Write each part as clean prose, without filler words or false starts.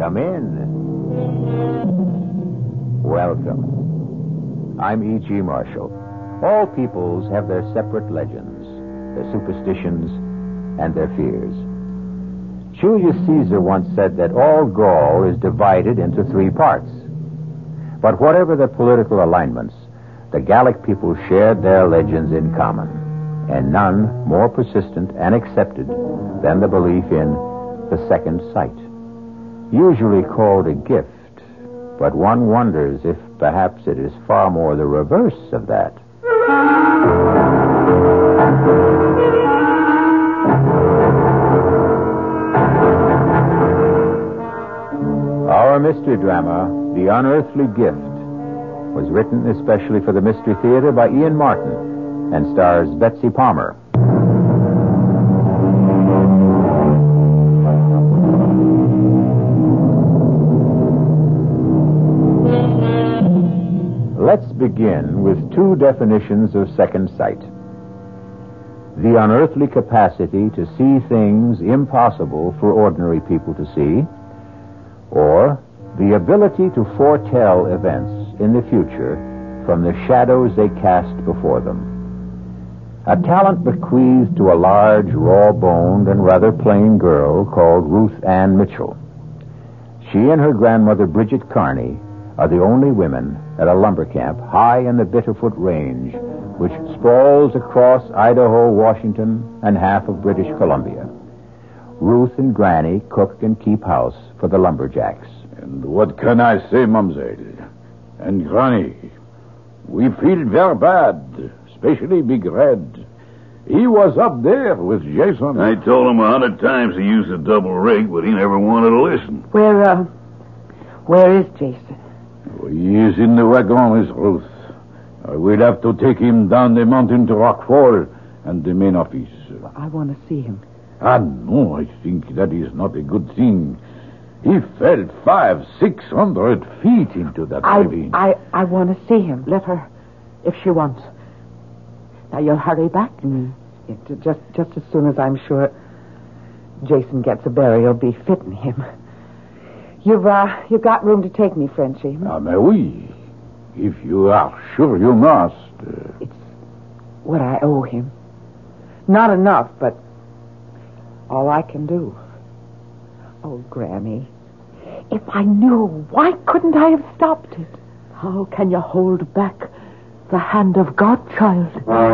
Come in. Welcome. I'm E.G. Marshall. All peoples have their separate legends, their superstitions, and their fears. Julius Caesar once said that all Gaul is divided into 3 parts. But whatever their political alignments, the Gallic people shared their legends in common, and none more persistent and accepted than the belief in the second sight. Usually called a gift, but one wonders if perhaps it is far more the reverse of that. Our mystery drama, The Unearthly Gift, was written especially for the Mystery Theater by Ian Martin and stars Betsy Palmer. Let's begin with 2 definitions of second sight. The unearthly capacity to see things impossible for ordinary people to see, or the ability to foretell events in the future from the shadows they cast before them. A talent bequeathed to a large, raw-boned, and rather plain girl called Ruth Ann Mitchell. She and her grandmother, Bridget Carney, are the only women at a lumber camp high in the Bitterfoot Range, which sprawls across Idaho, Washington, and half of British Columbia. Ruth and Granny cook and keep house for the lumberjacks. And what can I say, Mamselle? And Granny, we feel very bad, especially Big Red. He was up there with Jason. I told him 100 times to use the double rig, but he never wanted to listen. Where is Jason? He is in the wagon, Miss Ruth. We'll have to take him down the mountain to Rock Fall and the main office. Well, I want to see him. No, I think that is not a good thing. He fell 500-600 feet into that ravine. I want to see him. Let her, if she wants. Now, you'll hurry back? Just as soon as I'm sure Jason gets a burial, be fitting him. You've got room to take me, Frenchie. Mais oui. If you are sure you must. It's what I owe him. Not enough, but all I can do. Oh, Granny, if I knew, why couldn't I have stopped it? How can you hold back the hand of God, child?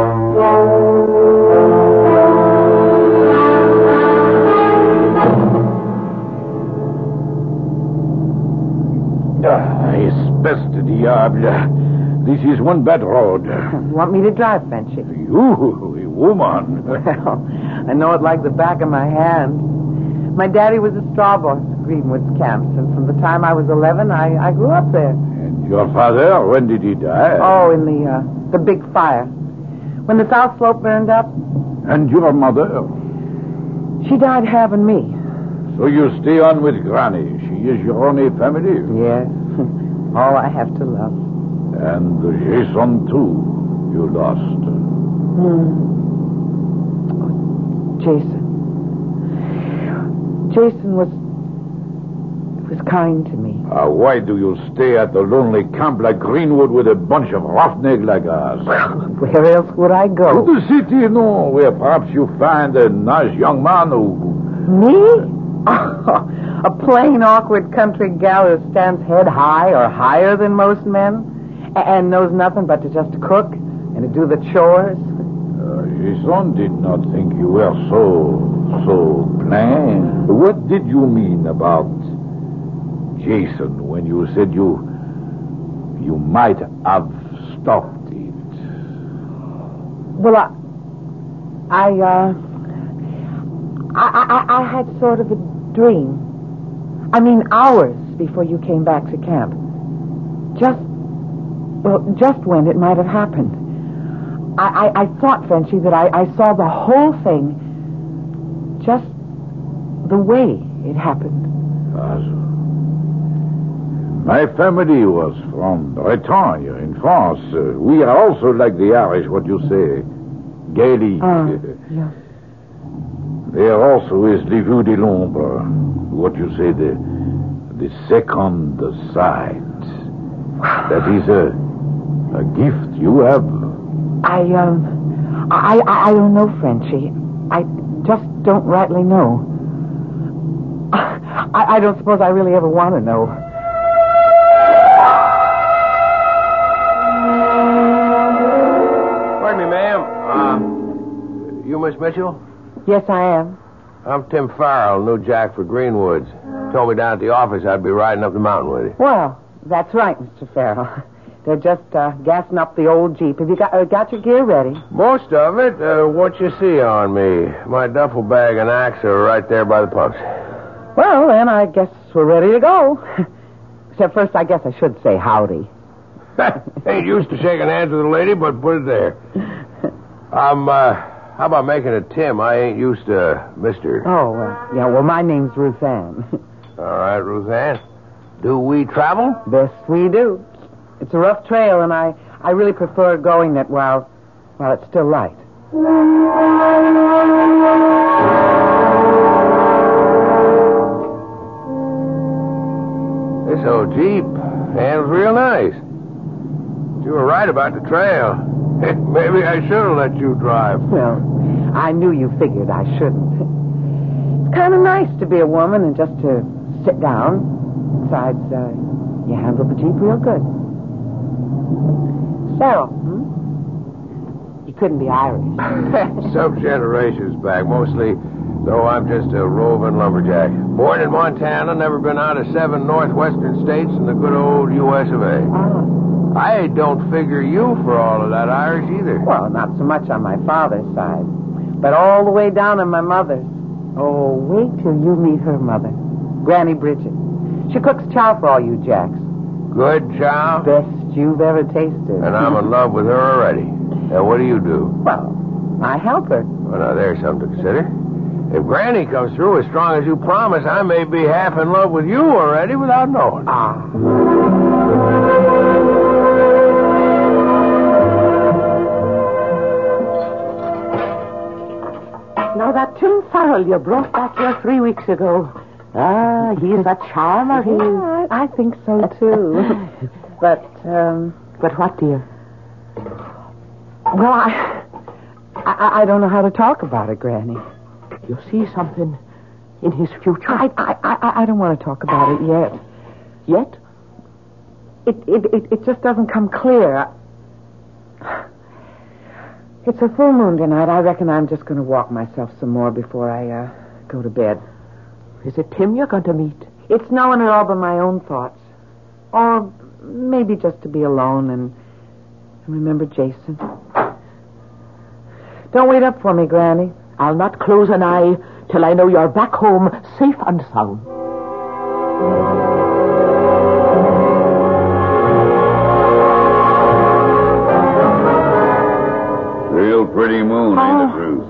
Espèce de diable. This is one bad road. You want me to drive, Frenchy? You, a woman. Well, I know it like the back of my hand. My daddy was a straw boss at Greenwood's camps, and from the time I was 11, I grew up there. And your father, when did he die? Oh, in the big fire. When the South Slope burned up. And your mother? She died having me. So you stay on with Granny. She is your only family? Yes. All I have to love. And Jason, too, you lost. Oh, Jason. Jason was kind to me. Why do you stay at the lonely camp like Greenwood with a bunch of roughnecks like us? Where else would I go? To the city, no, where perhaps you find a nice young man who... Me? A plain, awkward country gal who stands head high or higher than most men and knows nothing but to just cook and to do the chores. Jason did not think you were so plain. What did you mean about Jason when you said you might have stopped it? Well, I had sort of a dream. I mean, hours before you came back to camp. Just when it might have happened. I thought, Frenchy, that I saw the whole thing just the way it happened. My family was from Bretagne in France. We are also like the Irish, what you say, Gaelic. Yeah. There also is the Vue de l'Ombre, what you say, The second sight. That is a gift you have. I don't know, Frenchie. I just don't rightly know. I don't suppose I really ever want to know. Pardon me, ma'am. You Miss Mitchell? Yes, I am. I'm Tim Farrell, new jack for Greenwoods. Told me down at the office I'd be riding up the mountain with you. Well, that's right, Mr. Farrell. They're just gassing up the old Jeep. Have you got your gear ready? Most of it. What you see on me. My duffel bag and axe are right there by the pumps. Well, then I guess we're ready to go. Except first, I guess I should say howdy. Ain't used to shaking hands with a lady, but put it there. How about making it Tim? I ain't used to Mr. Oh, yeah, well, my name's Ruth Ann. All right, Ruth Ann. Do we travel? Yes, we do. It's a rough trail, and I really prefer going it while it's still light. This old Jeep handles real nice. You were right about the trail. Maybe I should have let you drive. Well, I knew you figured I shouldn't. It's kind of nice to be a woman and just to sit down. Besides, you handle the Jeep real good. Farrell, You couldn't be Irish. Some generations back, mostly, though I'm just a roving lumberjack. Born in Montana, never been out of 7 northwestern states in the good old U.S. of A. I don't figure you for all of that Irish either. Well, not so much on my father's side, but all the way down on my mother's. Oh, wait till you meet her mother, Granny Bridget. She cooks chow for all you jacks. Good chow? Best you've ever tasted. And I'm in love with her already. Now, what do you do? Well, I help her. Well, now, there's something to consider. If Granny comes through as strong as you promise, I may be half in love with you already without knowing. Now, that Tim Farrell you brought back here 3 weeks ago. He's a charmer, he is. I think so, too. But what, dear? Well, I don't know how to talk about it, Granny. You see something in his future? I don't want to talk about it yet. Yet? It just doesn't come clear. It's a full moon tonight. I reckon I'm just going to walk myself some more before I go to bed. Is it Tim you're going to meet? It's no one at all but my own thoughts. Or maybe just to be alone and remember Jason. Don't wait up for me, Granny. I'll not close an eye till I know you're back home safe and sound. Real pretty moon, ain't it, Ruth?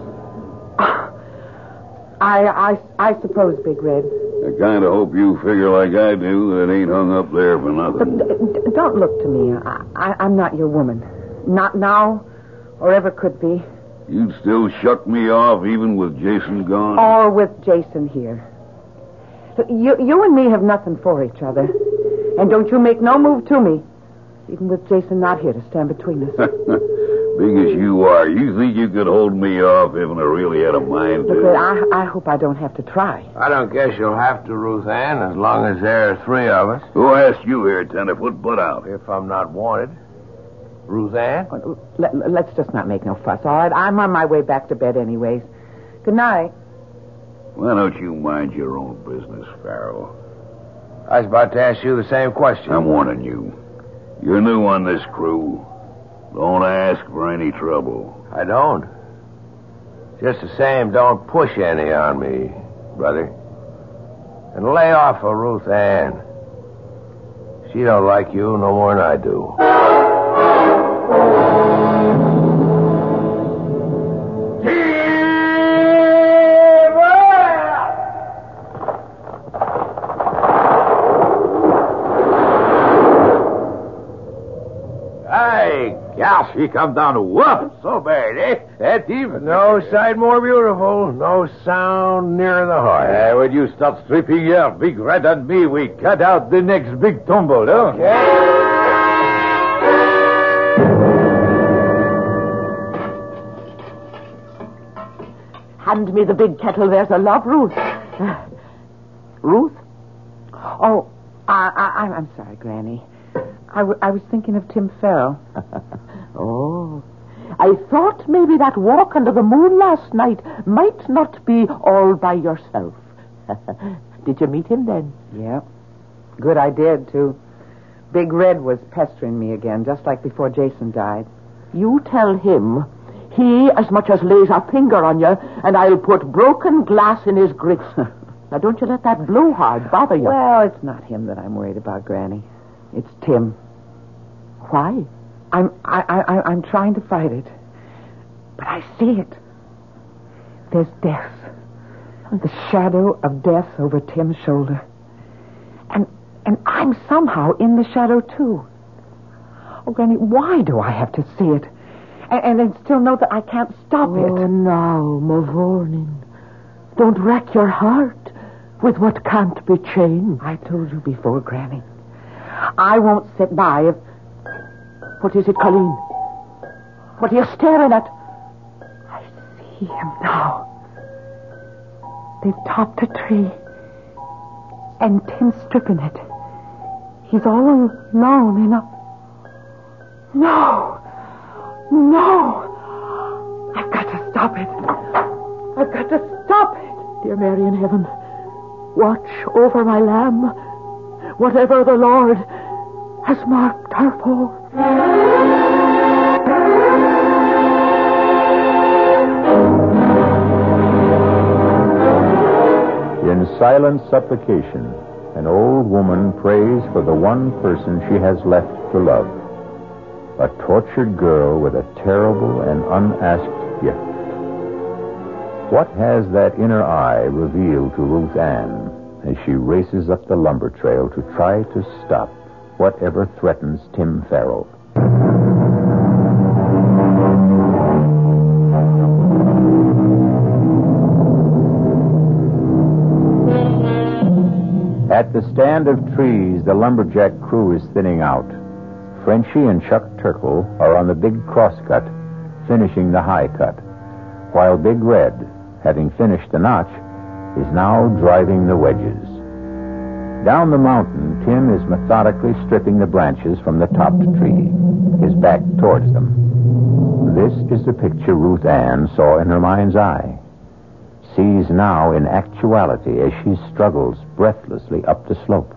I suppose, Big Red. I kind of hope you figure like I do that it ain't hung up there for nothing. But don't look to me. I'm not your woman. Not now, or ever could be. You'd still shuck me off even with Jason gone? Or with Jason here. You and me have nothing for each other. And don't you make no move to me, even with Jason not here to stand between us. Big as you are, you think you could hold me off if I really had a mind to? Look, I hope I don't have to try. I don't guess you'll have to, Ruth Ann, as long as there are 3 of us. Who asked you here, Tenderfoot? Butt out. If I'm not wanted. Ruth Ann? Let's just not make no fuss, all right? I'm on my way back to bed anyways. Good night. Why don't you mind your own business, Farrell? I was about to ask you the same question. I'm warning you. You're new on this crew. Don't ask for any trouble. I don't. Just the same, don't push any on me, brother. And lay off of Ruth Ann. She don't like you no more than I do. She come down whoop so bad, eh? That even. No sight more beautiful, no sound nearer the heart. When you start stripping here, Big Red and me, we cut out the next big tumble, huh? Okay. Hand me the big kettle. There's a love, Ruth. Ruth? Oh, I'm sorry, Granny. I was thinking of Tim Farrell. Oh. I thought maybe that walk under the moon last night might not be all by yourself. Did you meet him then? Yeah. Good, I did, too. Big Red was pestering me again, just like before Jason died. You tell him he as much as lays a finger on you, and I'll put broken glass in his grits. Now, don't you let that blowhard bother you. Well, it's not him that I'm worried about, Granny. It's Tim. Why? I'm trying to fight it. But I see it. There's death. The shadow of death over Tim's shoulder. And I'm somehow in the shadow, too. Oh, Granny, why do I have to see it? And then still know that I can't stop it? Oh, now, Mavournin. Don't wreck your heart with what can't be changed. I told you before, Granny. I won't sit by if... What is it, Colleen? What are you staring at? I see him now. They've topped a tree. And Tim's stripping it. He's all alone in a... No! I've got to stop it. I've got to stop it. Dear Mary in heaven, watch over my lamb. Whatever the Lord has marked her for. In silent supplication, an old woman prays for the one person she has left to love. A tortured girl with a terrible and unasked gift. What has that inner eye revealed to Ruth Ann as she races up the lumber trail to try to stop whatever threatens Tim Farrell? At the stand of trees, the lumberjack crew is thinning out. Frenchie and Chuck Turkle are on the big crosscut, finishing the high cut, while Big Red, having finished the notch, is now driving the wedges. Down the mountain, Tim is methodically stripping the branches from the topped tree, his back towards them. This is the picture Ruth Ann saw in her mind's eye, sees now in actuality as she struggles breathlessly up the slope.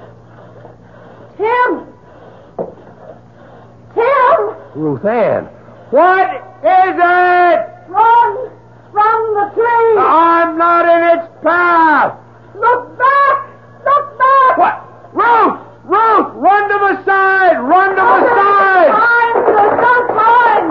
Tim! Ruth Ann, what is it? Run from the tree! I'm not in its path! Look back! What? Ruth! Run to the side! Run to the side! Mine! Don't mine!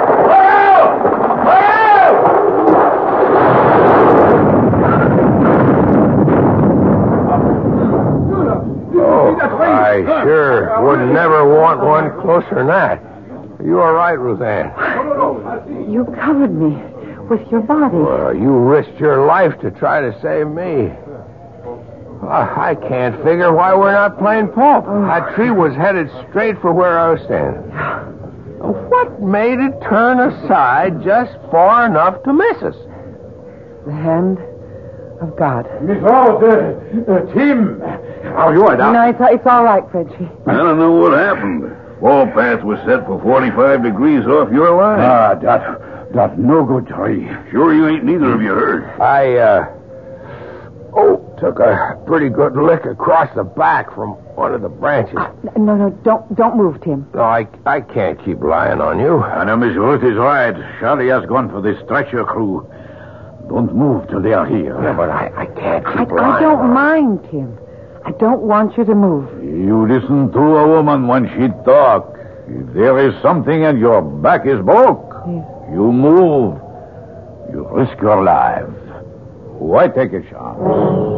Oh, I sure would never want one closer than that. You are right, Ruth Ann. You covered me with your body. Well, you risked your life to try to save me. I can't figure why we're not playing pulp. That tree was headed straight for where I was standing. What made it turn aside just far enough to miss us? The hand of God. Miss Rose, Tim, are you all right? No, it's all right, Frenchie. I don't know what happened. Wall path was set for 45 degrees off your line. That no good tree. Sure you ain't neither of you hurt? I took a pretty good lick across the back from one of the branches. No, don't move, Tim. No, I can't keep lying on you. I know Miss Ruth is right. Charlie has gone for the stretcher crew. Don't move till they are here. Yeah, but I can't keep lying. I don't mind, Tim. I don't want you to move. You listen to a woman when she talk. If there is something and your back is broke, you move. You risk your life. Why take a chance?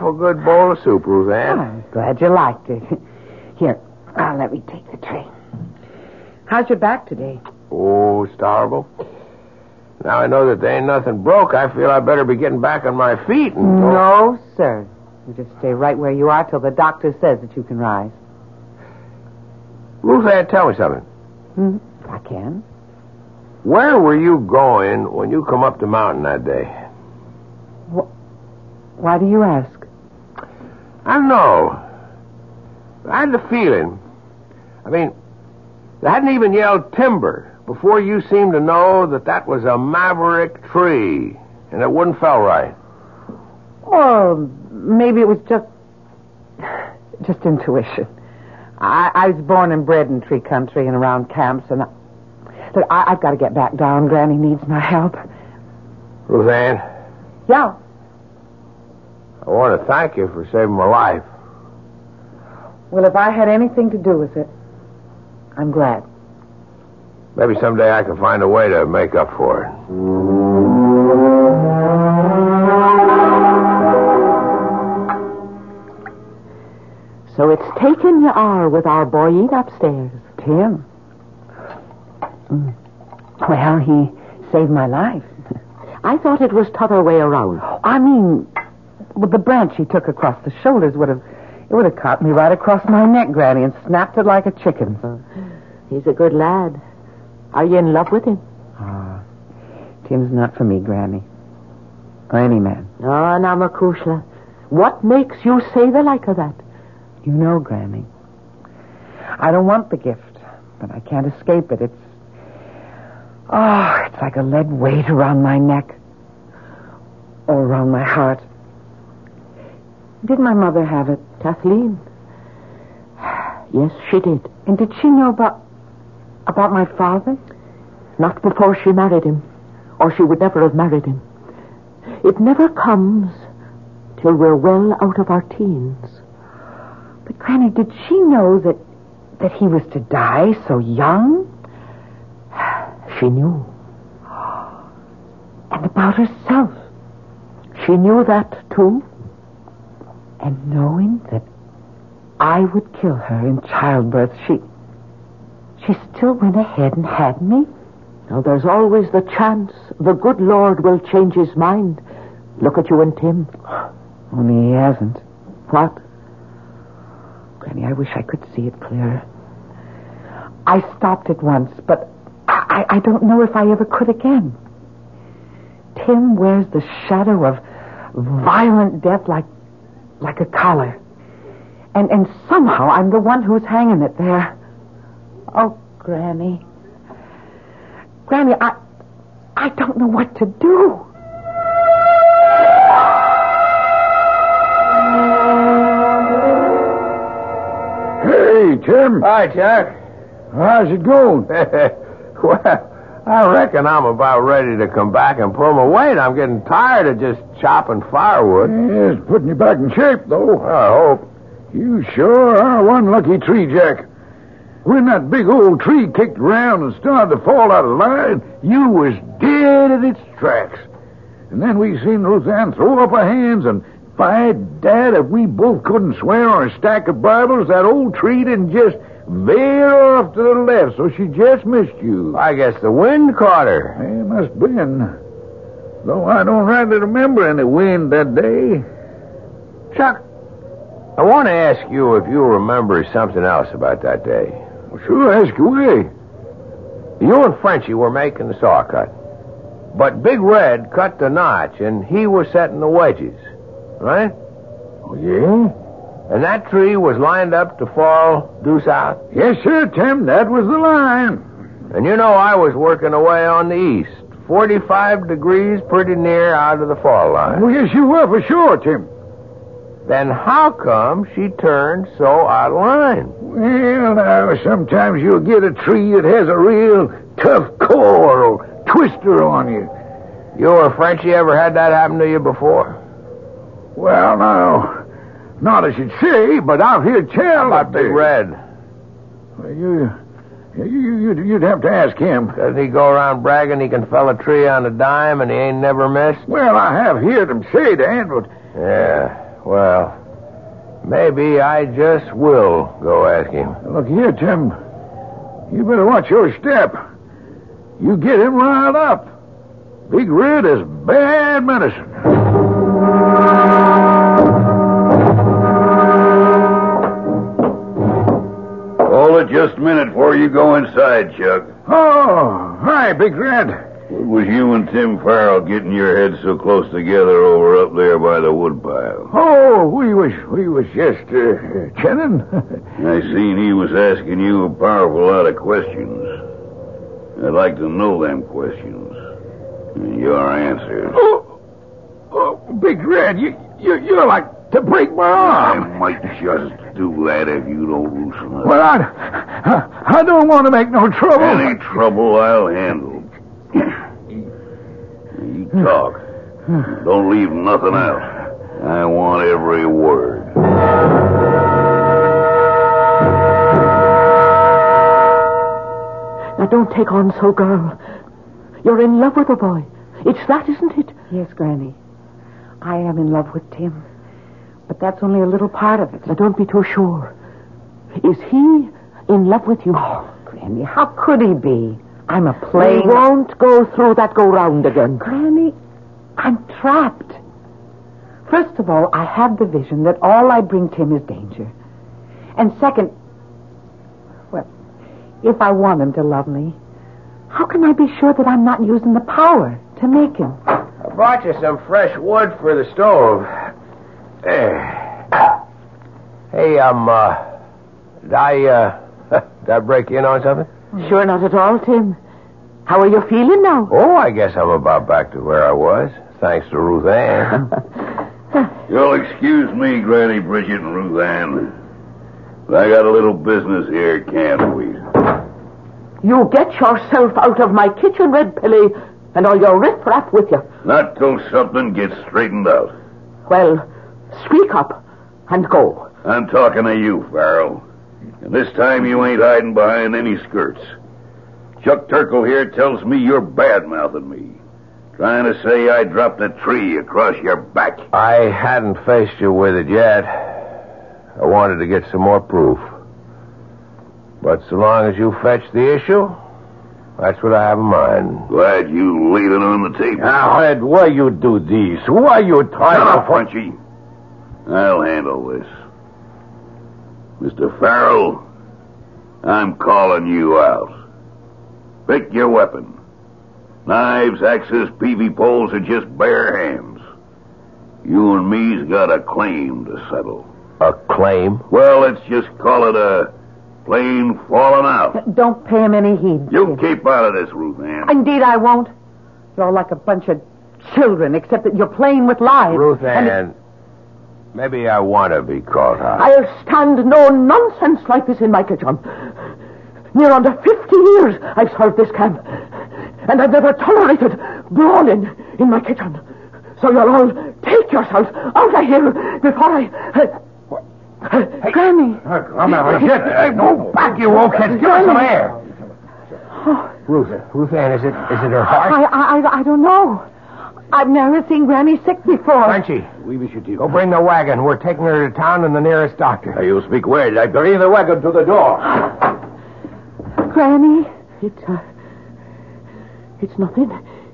awful good bowl of soup, Roseanne. I'm glad you liked it. Here, let me take the tray. How's your back today? Oh, it's tolerable. Now I know that there ain't nothing broke. I feel I better be getting back on my feet. No, sir. You just stay right where you are till the doctor says that you can rise. Roseanne, tell me something. I can. Where were you going when you come up the mountain that day? Why do you ask? I don't know. I had the feeling. I mean, they hadn't even yelled timber before you seemed to know that was a maverick tree, and it wouldn't fell right. Well, maybe it was just intuition. I was born and bred in tree country and around camps, and I've got to get back down. Granny needs my help. Roseanne? Yeah? I want to thank you for saving my life. Well, if I had anything to do with it, I'm glad. Maybe someday I can find a way to make up for it. So it's taken you are with our boy upstairs. Tim? Well, he saved my life. I thought it was t'other way around. I mean, with the branch he took across the shoulders would have caught me right across my neck, Granny, and snapped it like a chicken. He's a good lad. Are you in love with him? Tim's not for me, Granny. Or any man. Oh, now, Makushla, what makes you say the like of that? You know, Granny, I don't want the gift, but I can't escape it. It's like a lead weight around my neck. Or around my heart. Did my mother have it? Kathleen? Yes, she did. And did she know about my father? Not before she married him, or she would never have married him. It never comes till we're well out of our teens. But, Granny, did she know that he was to die so young? She knew. And about herself? She knew that, too. And knowing that I would kill her in childbirth, she still went ahead and had me? Now, there's always the chance the good Lord will change his mind. Look at you and Tim. Only he hasn't. What? Granny, I wish I could see it clearer. I stopped it once, but I don't know if I ever could again. Tim wears the shadow of violent death like a collar. And somehow I'm the one who's hanging it there. Oh, Granny. Granny, I don't know what to do. Hey, Tim. Hi, Chuck. How's it going? Well, I reckon I'm about ready to come back and pull my weight. I'm getting tired of just chopping firewood. Yeah, it's putting you back in shape, though. I hope. You sure are one lucky tree, Jack. When that big old tree kicked around and started to fall out of line, you was dead at its tracks. And then we seen Roseanne throw up her hands, and by Dad, if we both couldn't swear on a stack of Bibles, that old tree didn't just veer off to the left, so she just missed you. I guess the wind caught her. It must been. Though I don't rightly remember any wind that day. Chuck, I want to ask you if you remember something else about that day. Well, sure, ask away. You and Frenchie were making the saw cut. But Big Red cut the notch, and he was setting the wedges. Right? Oh, yeah? And that tree was lined up to fall due south? Yes, sir, Tim. That was the line. And you know I was working away on the east. 45 degrees pretty near out of the fall line. Oh, yes, you were for sure, Tim. Then how come she turned so out of line? Well, now, sometimes you'll get a tree that has a real tough core or twister on you. You or Frenchie ever had that happen to you before? Well, no, not as you'd say, but I've heard tell about Big Red. Well, you'd have to ask him. Doesn't he go around bragging he can fell a tree on a dime and he ain't never missed? Well, I have heard him say that, but... Yeah. Well, maybe I just will go ask him. Look here, Tim. You better watch your step. You get him riled up. Big Red is bad medicine. Hold it just a minute before you go inside, Chuck. Oh, hi, Big Red. What was you and Tim Farrell getting your heads so close together over up there by the woodpile? Oh, we was just chatting. I seen he was asking you a powerful lot of questions. I'd like to know them questions. And your answers. Oh, Big Red, you're like to break my I arm. might just do that if you don't loosen up. Well, I don't want to make no trouble. Any trouble I'll handle. You talk. Don't leave nothing out. I want every word. Now, don't take on so, girl. You're in love with the boy. It's that, isn't it? Yes, Granny. I am in love with Tim. But that's only a little part of it. Now, don't be too sure. Is he in love with you? Oh, Granny, how could he be? I'm a We plain... won't go through that go-round again. Granny, I'm trapped. First of all, I have the vision that all I bring Tim is danger. And second, well, if I want him to love me, how can I be sure that I'm not using the power to make him? I brought you some fresh wood for the stove. Hey, did I break in on something? Sure not at all, Tim. How are you feeling now? Oh, I guess I'm about back to where I was, thanks to Ruth Ann. You'll excuse me, Granny Bridget and Ruth Ann. But I got a little business here, can't we? You get yourself out of my kitchen, Red Pilly, and all your riff-raff with you. Not till something gets straightened out. Well, speak up and go. I'm talking to you, Farrell. And this time you ain't hiding behind any skirts. Chuck Turkle here tells me you're bad-mouthing me. Trying to say I dropped a tree across your back. I hadn't faced you with it yet. I wanted to get some more proof. But so long as you fetch the issue, that's what I have in mind. Glad you laid it on the table. Now, Ed, why you do this? Why you try Now, to... Frenchy. I'll handle this. Mr. Farrell, I'm calling you out. Pick your weapon. Knives, axes, peavey poles, or just bare hands. You and me's got a claim to settle. A claim? Well, let's just call it a plain falling out. Don't pay him any heed. You keep out of this, Ruth Ann. Indeed, I won't. You're like a bunch of children, except that you're playing with lives. Ruth Ann, maybe I want to be caught out. I'll stand no nonsense like this in my kitchen. Near under 50 years I've served this camp, and I've never tolerated brawling in my kitchen. So you'll all take yourselves out of here before I... Granny. Come on, get no back, you old kids. Give us some air. Ruth Ann, is it her heart? I don't know. I've never seen Granny sick before. Frenchy, go bring the wagon. We're taking her to town and the nearest doctor. You speak well. I bring the wagon to the door. Granny? It's nothing.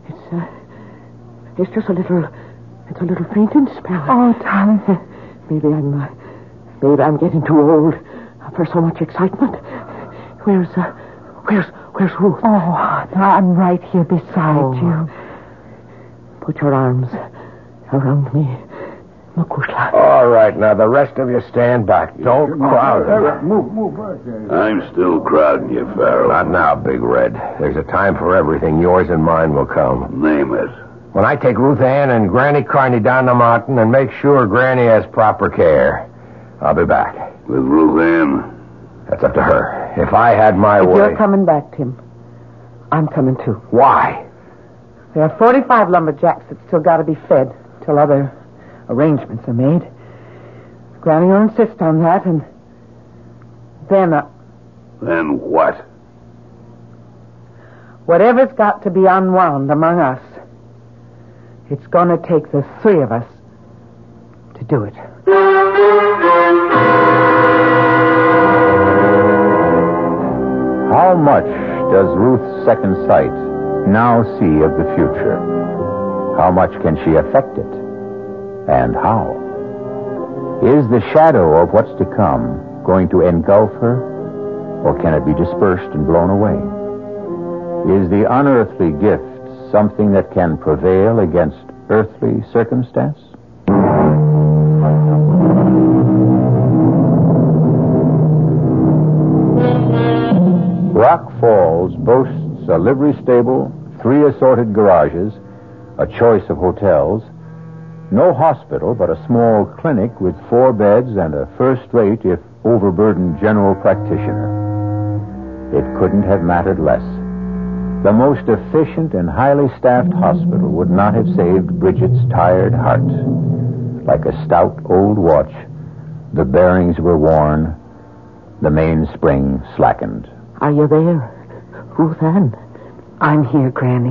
It's just a little fainting spell. Oh, darling. Maybe I'm getting too old for so much excitement. Where's Ruth? Oh, I'm right here beside you. Put your arms around me, Makushla. All right, now the rest of you stand back. Don't crowd. Move back there. I'm still crowding you, Farrell. Not now, Big Red. There's a time for everything. Yours and mine will come. Name it. When I take Ruth Ann and Granny Carney down the mountain and make sure Granny has proper care, I'll be back. With Ruth Ann? That's up to her. If I had my If way... you're coming back, Tim, I'm coming too. Why? There are 45 lumberjacks that still got to be fed till other arrangements are made. Granny will insist on that, and then... Then what? Whatever's got to be unwound among us, it's going to take the three of us to do it. How much does Ruth's second sight now see of the future? How much can she affect it? And how? Is the shadow of what's to come going to engulf her, or can it be dispersed and blown away? Is the unearthly gift something that can prevail against earthly circumstance? Rock Falls boasts a livery stable, 3 assorted garages, a choice of hotels, no hospital but a small clinic with 4 beds and a first-rate, if overburdened, general practitioner. It couldn't have mattered less. The most efficient and highly staffed hospital would not have saved Bridget's tired heart. Like a stout old watch, the bearings were worn, the mainspring slackened. Are you there, Ruth Ann? I'm here, Granny.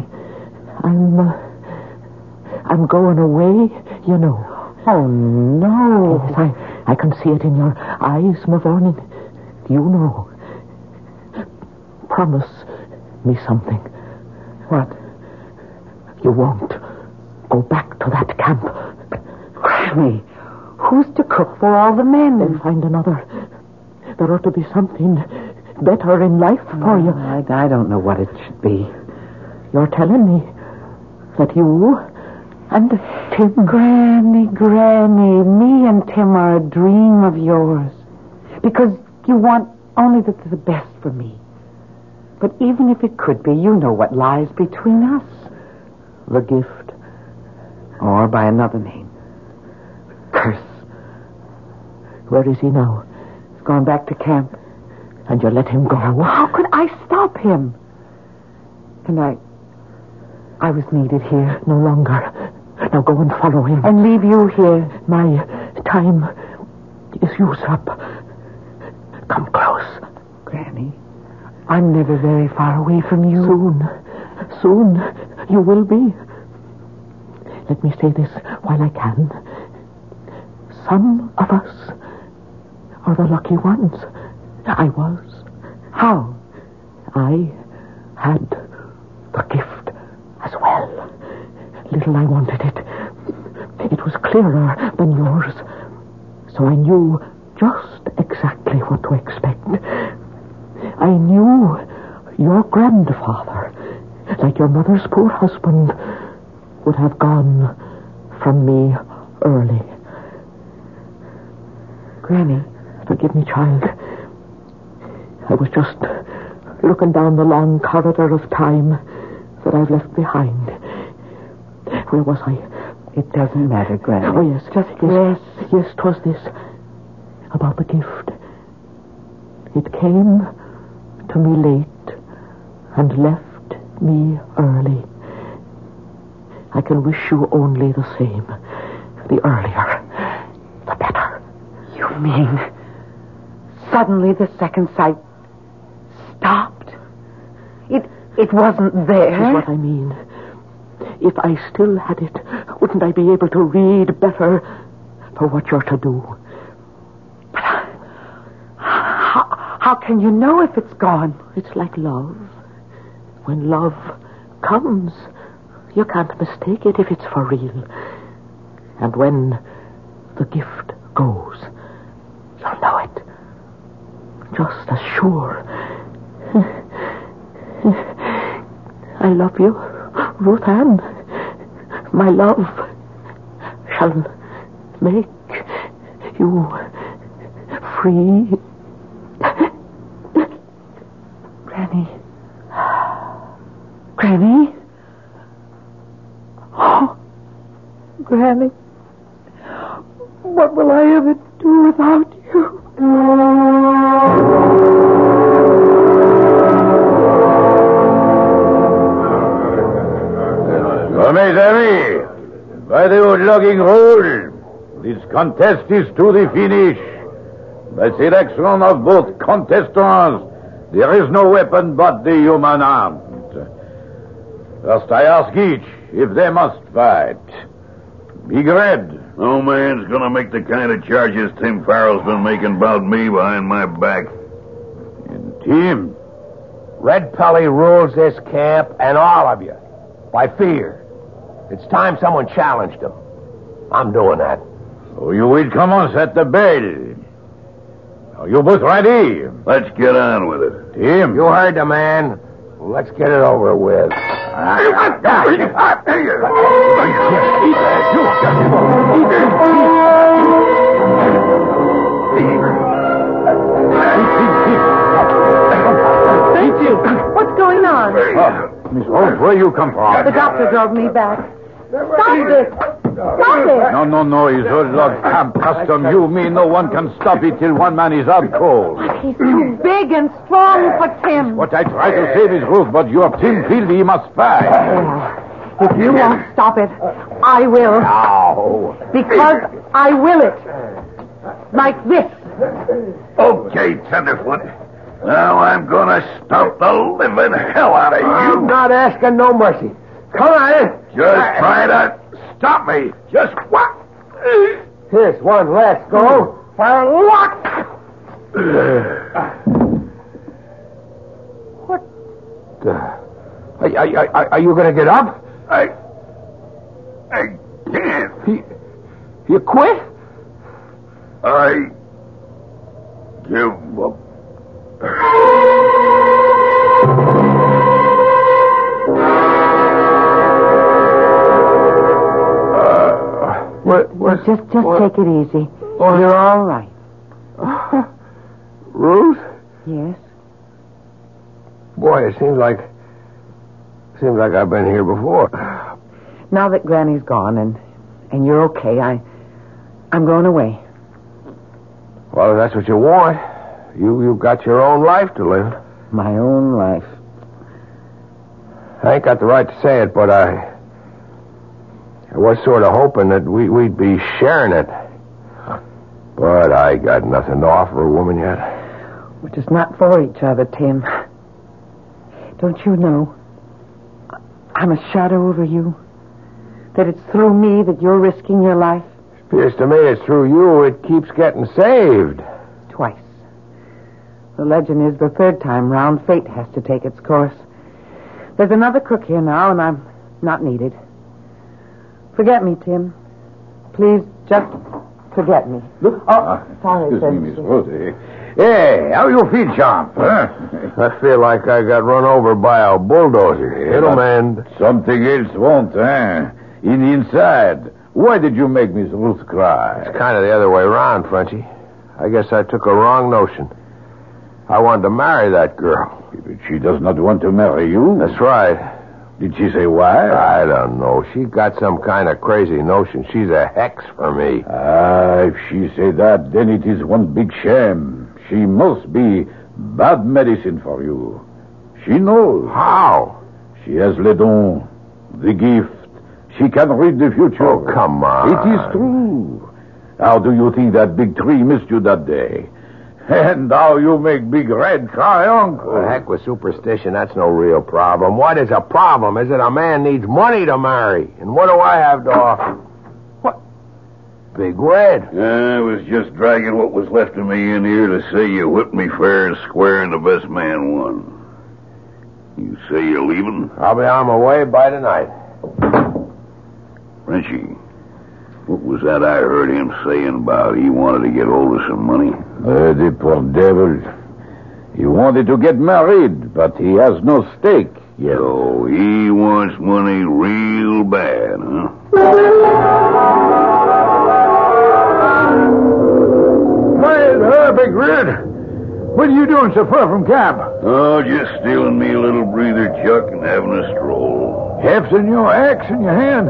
I'm going away, you know. Oh, no. Yes, I can see it in your eyes, Mavourneen. You know. Promise me something. What? You won't go back to that camp. Granny, who's to cook for all the men? Then find another. There ought to be something better in life for you. I don't know what it should be. You're telling me that you and Tim... Granny, me and Tim are a dream of yours. Because you want only the best for me. But even if it could be, you know what lies between us. The gift. Or by another name. Curse. Where is he now? He's gone back to camp. And you let him go? How could I stop him? And I was needed here. No longer. Now go and follow him. And leave you here. My time is used up. Come close. Granny, I'm never very far away from you. Soon you will be. Let me say this while I can. Some of us are the lucky ones. I was. How? I had the gift as well. Little I wanted it. It was clearer than yours. So I knew just exactly what to expect. I knew your grandfather, like your mother's poor husband, would have gone from me early. Granny. Forgive me, child. I was just looking down the long corridor of time that I've left behind. Where was I? It doesn't matter, Granny. Oh, yes. Yes, 'twas this. About the gift. It came to me late and left me early. I can wish you only the same. The earlier, the better. You mean suddenly the second sight stopped? It wasn't there? That's what I mean. If I still had it, wouldn't I be able to read better for what you're to do? But how can you know if it's gone? It's like love. When love comes, you can't mistake it if it's for real. And when the gift goes, you'll know it. Just as sure. I love you, Ruth Ann. My love shall make you free. Granny? Oh, Granny. What will I ever do without you? Mes amis, by the old logging roll, this contest is to the finish. By selection of both contestants, there is no weapon but the human arm. First I ask each if they must fight. Big Red. No man's gonna make the kind of charges Tim Farrell's been making about me behind my back. And Tim. Red Pelly rules this camp and all of you by fear. It's time someone challenged him. I'm doing that. So you will commence at the bell. Are you both ready? Let's get on with it. Tim. You heard the man. Let's get it over with. What's going on? Miss Rose, where you come from? The doctor drove me back. Stop it! Stop it! No, it's old log camp custom. You mean no one can stop it till one man is out cold. He's too big and strong for Tim. What I try to say, Miss Ruth, but your Tim feel he must fight. Well, if you won't stop it, I will. No. Because I will it. Like this. Okay, Tenderfoot. Now I'm gonna stomp the living hell out of you. I'm not asking no mercy. Come on. Just try to stop me. Just what? Here's one last go. For luck. What the... Are you going to get up? I can't. You quit? I give up. Just take it easy. You're all right. Ruth? Yes? Boy, it seems like I've been here before. Now that Granny's gone and you're okay, I'm going away. Well, if that's what you want. You've got your own life to live. My own life. I ain't got the right to say it, but I was sort of hoping that we'd be sharing it. But I got nothing to offer a woman yet. We're just not for each other, Tim. Don't you know? I'm a shadow over you. That it's through me that you're risking your life. Appears to me it's through you it keeps getting saved. Twice. The legend is the third time round fate has to take its course. There's another crook here now, and I'm not needed. Forget me, Tim. Please, just forget me. Sorry, Excuse me, Miss Rose. Hey, how you feel, champ? Huh? I feel like I got run over by a bulldozer. It'll mend. Something else won't, eh? In the inside. Why did you make Miss Ruth cry? It's kind of the other way around, Frenchie. I guess I took a wrong notion. I wanted to marry that girl. But she does not want to marry you? That's right. Did she say why? I don't know. She got some kind of crazy notion. She's a hex for me. If she say that, then it is one big shame. She must be bad medicine for you. She knows. How? She has le don, the gift. She can read the future. Oh, come on. It is true. How do you think that big tree missed you that day? And how you make Big Red cry, Uncle? The heck with superstition, that's no real problem. What is a problem is that a man needs money to marry. And what do I have to offer? What? Big Red. I was just dragging what was left of me in here to say you whipped me fair and square and the best man won. You say you're leaving? I'll be on my way by tonight. Frenchie, what was that I heard him saying about he wanted to get hold of some money? The poor devil. He wanted to get married, but he has no stake yet. So he wants money real bad, huh? Hey, Big Red. What are you doing so far from camp? Oh, just stealing me a little breather, Chuck, and having a stroll. Hefting your axe in your hand?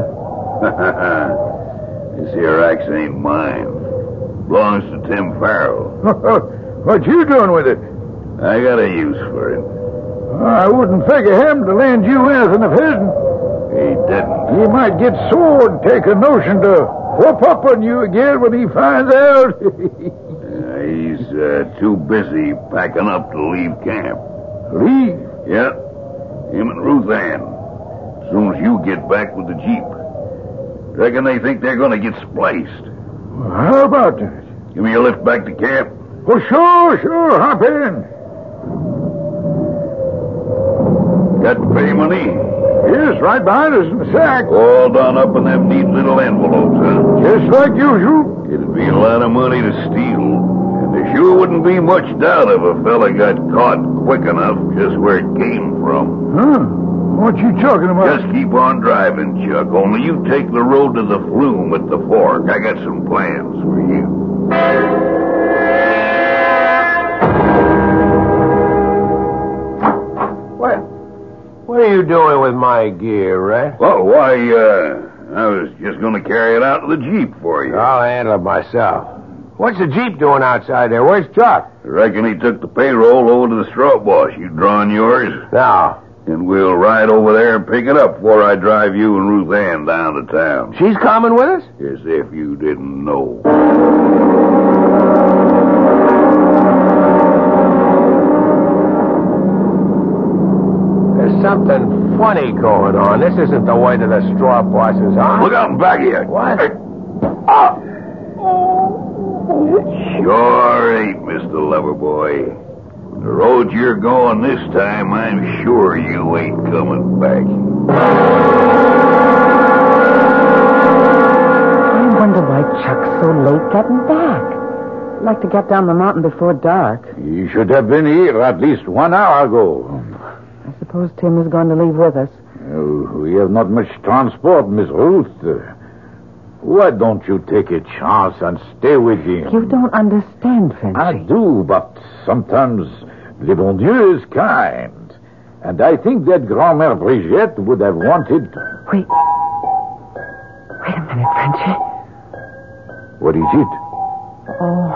This here axe ain't mine. Belongs to Tim Farrell. What you doing with it? I got a use for it. I wouldn't figure him to lend you anything of his. He didn't. He might get sore and take a notion to whoop up on you again when he finds out. He's too busy packing up to leave camp. Leave? Yep. Him and Ruth Ann. As soon as you get back with the Jeep. Reckon they think they're going to get spliced. Well, how about that? Give me a lift back to camp. Oh, sure. Hop in. Got the pay money? Yes, right behind us in the sack. All done up in them neat little envelopes, huh? Just like usual. It'd be a lot of money to steal. And there sure wouldn't be much doubt if a fella got caught quick enough just where it came from. Huh? What you talking about? Just keep on driving, Chuck. Only you take the road to the flume at the fork. I got some plans for you. What are you doing with my gear, Red? Oh, why, I was just going to carry it out to the Jeep for you. I'll handle it myself. What's the Jeep doing outside there? Where's Chuck? I reckon he took the payroll over to the straw wash. You drawing yours? No. And we'll ride over there and pick it up before I drive you and Ruth Ann down to town. She's coming with us? As if you didn't know. There's something funny going on. This isn't the way to the straw bosses, huh? Look out in back of you. What? Oh! Sure ain't, Mr. Loverboy. The road you're going this time, I'm sure you ain't coming back. I wonder why Chuck's so late getting back. I'd like to get down the mountain before dark. He should have been here at least 1 hour ago. I suppose Tim is going to leave with us. We have not much transport, Miss Ruth. Why don't you take a chance and stay with him? You don't understand, Frenchy. I do, but sometimes le bon Dieu is kind. And I think that Grand-Mère Brigitte would have wanted... Wait a minute, Frenchy. What is it? Oh,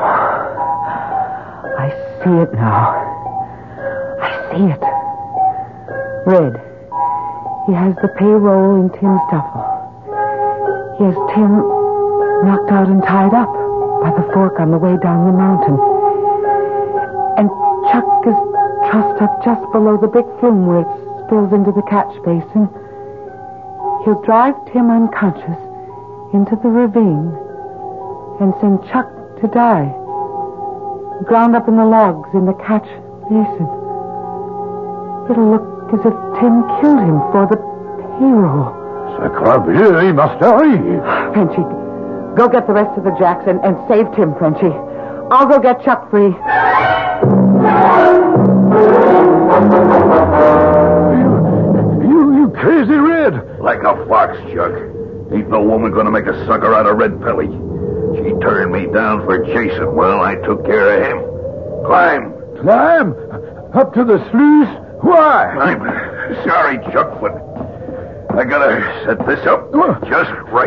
I see it now. I see it. Red. He has the payroll in Tim's duffel. He has Tim knocked out and tied up by the fork on the way down the mountain. And Chuck is trussed up just below the big flume where it spills into the catch basin. He'll drive Tim unconscious into the ravine and send Chuck to die, ground up in the logs in the catch basin. It'll look as if Tim killed him for the payroll. Sacre bleu, he must die. Frenchy, go get the rest of the jacks and save Tim, Frenchy. I'll go get Chuck free. You crazy, Red. Like a fox, Chuck. Ain't no woman gonna make a sucker out of Red Pelly. She turned me down for Jason. Well, I took care of him. Climb. Climb? Up to the sluice? Why? I'm sorry, Chuck, but I gotta set this up just right.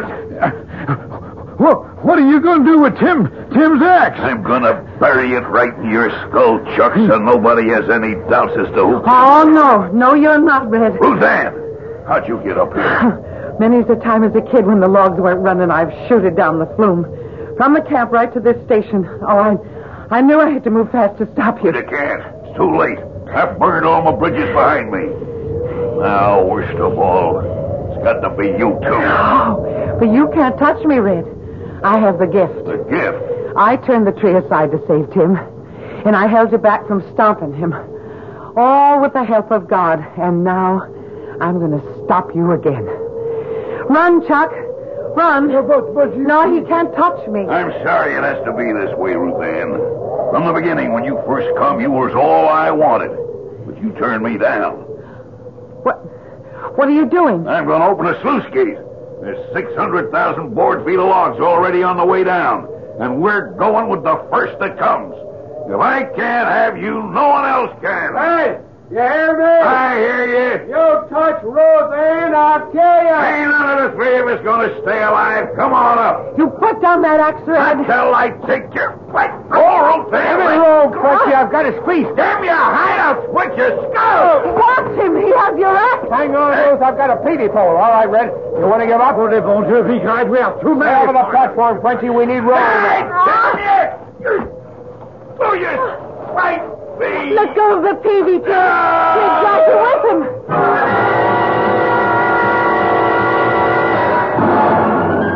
What are you going to do with Tim's axe? I'm gonna bury it right in your skull, Chuck, so nobody has any doubts as to who... Oh, no, you're not, Red. Ruth Ann, how'd you get up here? Many's the time as a kid when the logs weren't running, I've shooted down the flume. From the camp right to this station. Oh, I knew I had to move fast to stop you. But I can't. It's too late. I've burned all my bridges behind me. Now, worst of all, it's got to be you two. Oh, but you can't touch me, Red. I have the gift. The gift? I turned the tree aside to save Tim, and I held you back from stomping him. All with the help of God, and now I'm going to stop you again. Run, Chuck. Run. But you... No, he can't touch me. I'm sorry it has to be this way, Ruth Ann. From the beginning, when you first come, you was all I wanted. But you turned me down. What are you doing? I'm going to open a sluice gate. There's 600,000 board feet of logs already on the way down. And we're going with the first that comes. If I can't have you, no one else can. Hey, you hear me? I hear you. You touch Ruth Ann, I'll kill you. Ain't none of the three of us going to stay alive. Come on up. You put down that axe, Red. Until I take your fight. Go, Ruth Ann. Give me room, Fletcher. I've got a squeeze. Damn your hideout, split your skull. Watch him. He has your axe. Hang on, Ruth. I've got a peavy pole. All right, Red. You want to give up? Bon Dieu, we have too many. Stay over the platform, Fletcher. We need room. Hey, damn you. Do you fight me? Let go of the peavy, Tim. He'll drag you with him.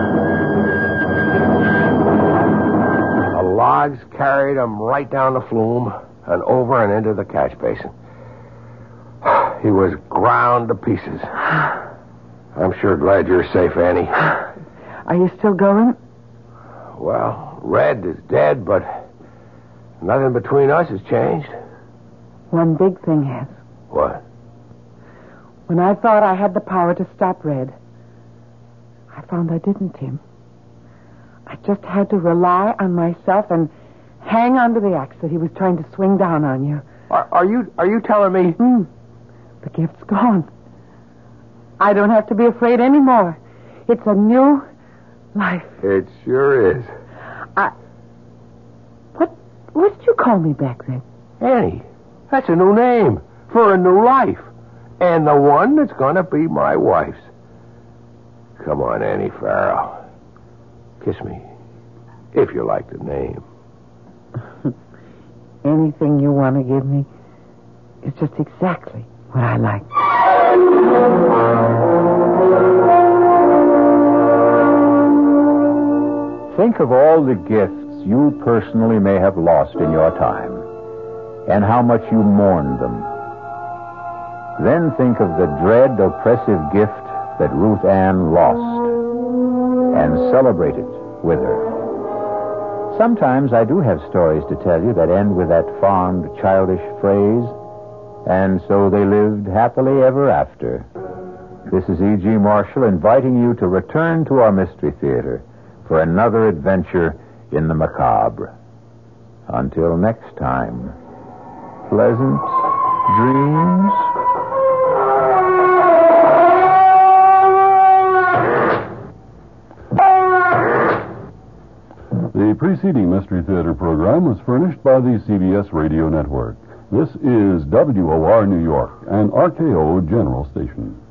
right down the flume and over and into the catch basin. He was ground to pieces. I'm sure glad you're safe, Annie. Are you still going? Well, Red is dead, but nothing between us has changed. One big thing has. What? When I thought I had the power to stop Red, I found I didn't, Tim. I just had to rely on myself and hang onto the axe that he was trying to swing down on you. Are you telling me? The gift's gone. I don't have to be afraid anymore. It's a new life. It sure is. What did you call me back then? Annie. That's a new name for a new life. And the one that's going to be my wife's. Come on, Annie Farrell. Kiss me, if you like the name. Anything you want to give me is just exactly what I like. Think of all the gifts you personally may have lost in your time, and how much you mourned them. Then think of the dread, oppressive gift that Ruth Ann lost, and celebrate it with her. Sometimes I do have stories to tell you that end with that fond, childish phrase, and so they lived happily ever after. This is E.G. Marshall inviting you to return to our Mystery Theater for another adventure in the macabre. Until next time, pleasant dreams. The preceding Mystery Theater program was furnished by the CBS Radio Network. This is WOR New York, an RKO General Station.